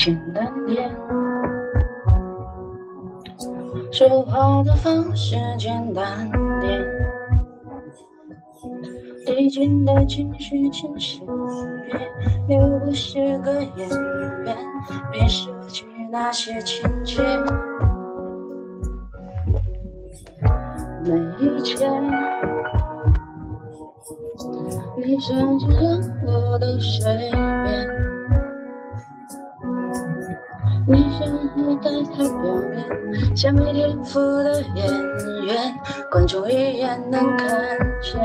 简单点，说话的方式简单点，递进的情绪清晰别，又不是个演员，别设计那些情节。每一天，你甚至让我都随便。你生活在太表面，像没天赋的演员，观众一眼能看见。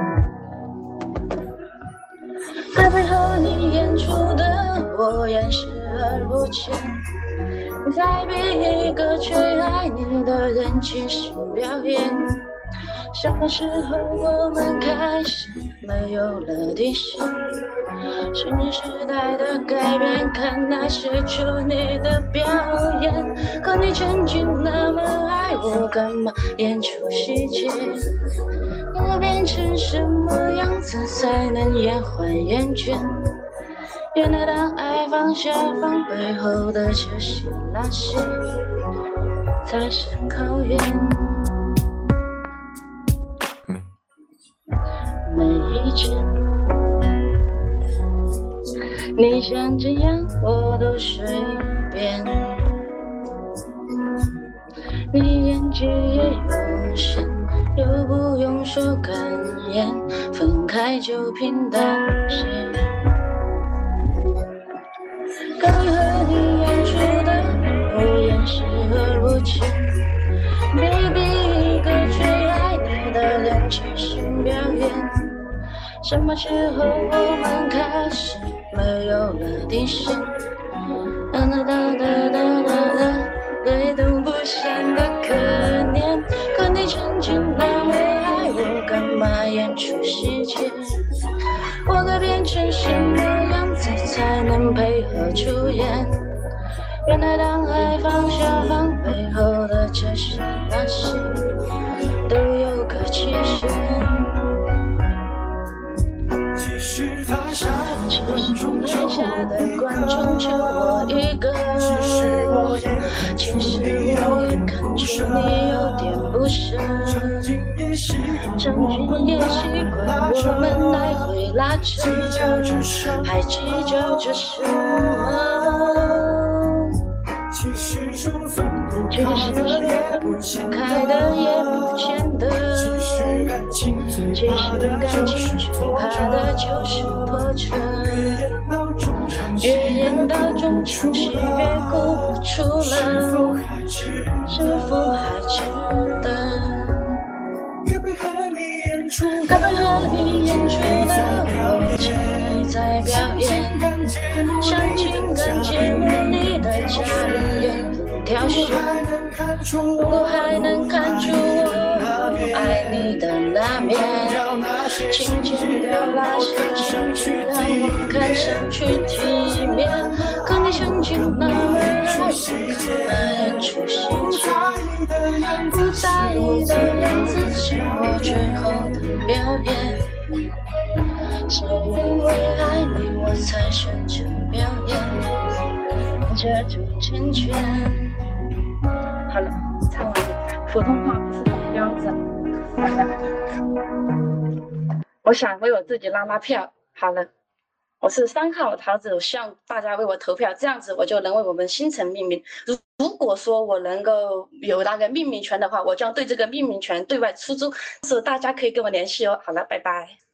该配合你演出的，我演视而不见。你在逼一个最爱你的人进行表演。什么时候我们开始没有了底线？是你时代的改变，看那是出你的表演。可你曾经那么爱我，干嘛演出细节？要变成什么样子才能延缓厌倦？原来当爱放下放背后的这些那些，才是考验。每一天，你想怎样我都随便。你演技也有限，又不用说感言，分开就平淡些。该和你演出的，我演视而不见。Baby， 一个最爱你的人进行表演。什么时候我们开始没有了底线？哒哒哒哒哒哒哒，对都不显得可怜。可你曾经那么爱我，干嘛演出细节？我该变成什么样子才能配合出演？原来当爱放下放背后的这些那些，都有个期限。其实台下的观众就我一个，其实我也看出你有点不舍。将军也习惯我们来回拉扯，还计较着什么？其实说不开的也不见得，其实感情最怕的就是破绽。越演到中场戏越顾不出了，是否还值得？该配合你演出的我正在表演，像情感节目里的佳人也不挑选。如果还能看出我爱你的那面，请减掉那些情绪，让我看上去体面。可你曾经那么爱我，干嘛演出细节？不在意的样子是我最后的表演。是因为爱你，我才选择表演，这种成全。好了，唱完了。普通话不是很标准。好了，我想为我自己拉拉票。好了，我是3号桃子，我希望大家为我投票，这样子我就能为我们星辰命名。如果说我能够有那个命名权的话，我将对这个命名权对外出租，所以大家可以跟我联系哦。好了，拜拜。